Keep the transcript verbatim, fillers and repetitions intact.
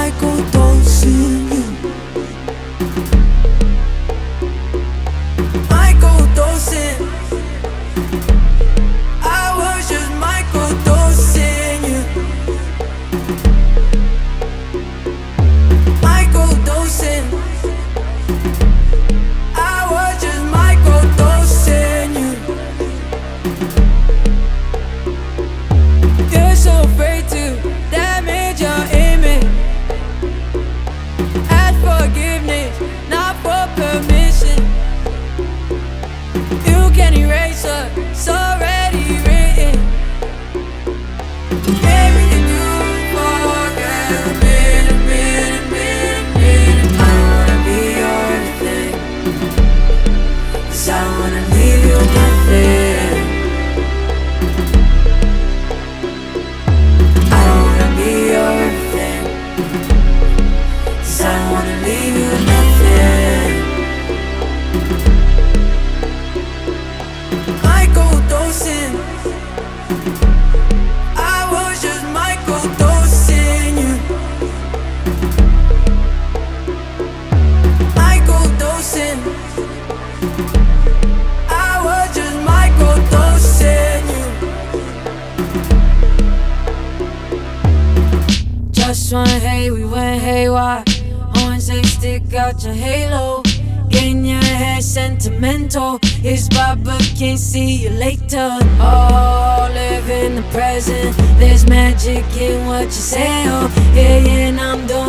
microdosing you. Microdosing. I was just microdosing you. Microdosing. I was just microdosing you. You're so afraid to damage your image. Ask forgiveness, not for permission. You can erase her, it's already written. Everything you forget, a minute, minute, minute, minute. I don't wanna be your everything, 'cause I wanna leave you nothing. I don't wanna be your everything, 'cause I wanna leave you nothing. Microdosing. I was just microdosing you. Microdosing. I was just microdosing you. Just one hey, we went haywire. Horns they stick out your halo. Getting your hair sentimental. It's Bob, but can't see you later. Oh, live in the present. There's magic in what you say. Oh, yeah, yeah, and I'm doing